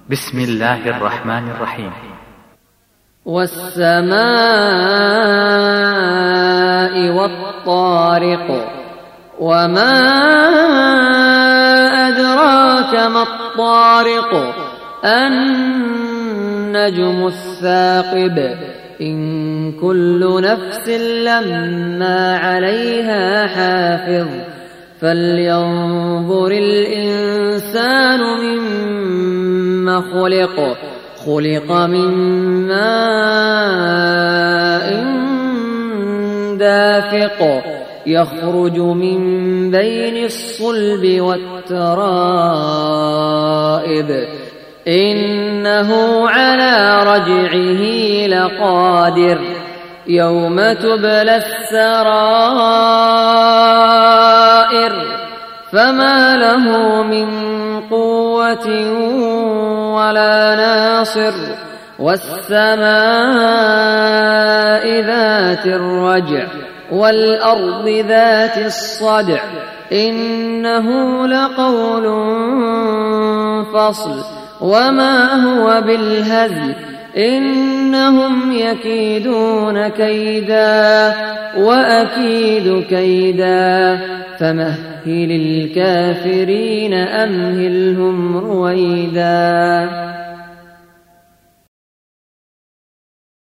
بسم الله الرحمن الرحيم. والسماء والطارق وما أدراك ما الطارق النجم الثاقب إن كل نفس لما عليها حافظ فلينظر الإنسان مما خلق من ماء دافق يخرج من بين الصلب والترائب إنه على رجعه لقادر يوم تبلى السرائر فما له من قوة ولا ناصر والسماء ذات الرجع والأرض ذات الصدع إنه لقول فصل وما هو بالهزل إنهم يكيدون كيدا وأكيد كيدا فمهل الكافرين أمهلهم رويدا.